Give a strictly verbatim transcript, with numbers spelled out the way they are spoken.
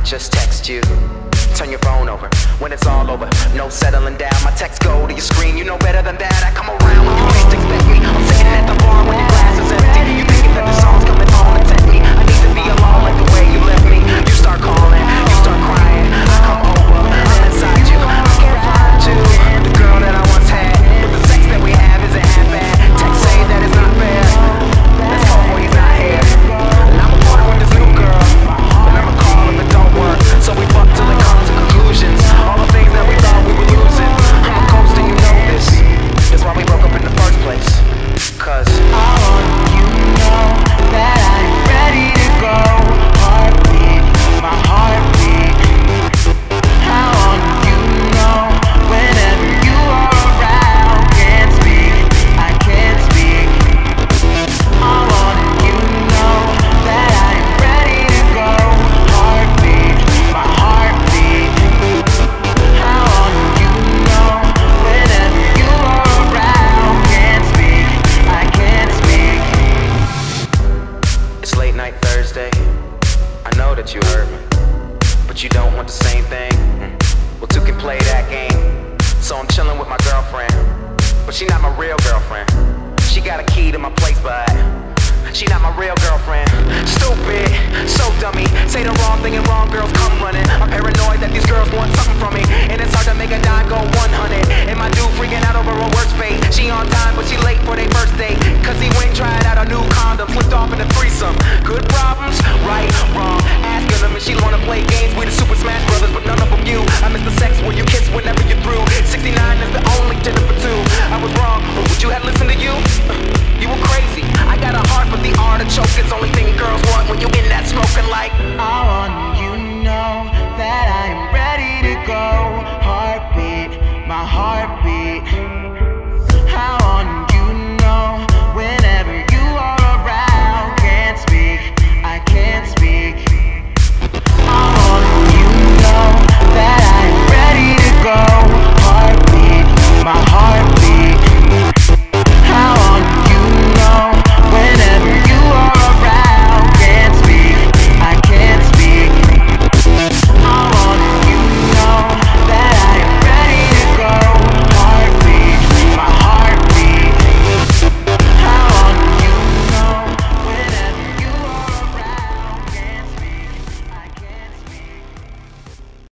just text you. Turn your phone over when it's all over. No settling down, my texts go to your screen. You know better than that, I come around when you least expect me. I'm sitting at the bar when your glass is empty. You thinking that the song's coming on to tempt me. I need to be alone like the way you left me. You start calling, you start crying. I come over, I'm inside you. I can't find you, the girl that I once had. But the sex that we have isn't half bad. Text say that it's not fair. Let's go, boy, he's not here. And I'm a partner with this new girl, and I'ma call if it don't work. So we fuck till it comes to conclusions. All the things that we thought we were losing. I'm a ghost and you know this. That's why we broke up in the first place. Cause I want you to know that I'm ready to go. Heartbeat, my heartbeat. I want you to know whenever you are around. Can't speak, I can't speak. I want you to know that I'm ready to go. Heartbeat, my heartbeat. I want you to know whenever you are around. Can't speak, I can't speak. It's late night Thursday. I know that you heard me, but you don't want the same thing. Well, two can play that game. So I'm chilling with my girlfriend, but she not my real girlfriend. She got a key to my place, but she not my real girlfriend. Stupid, so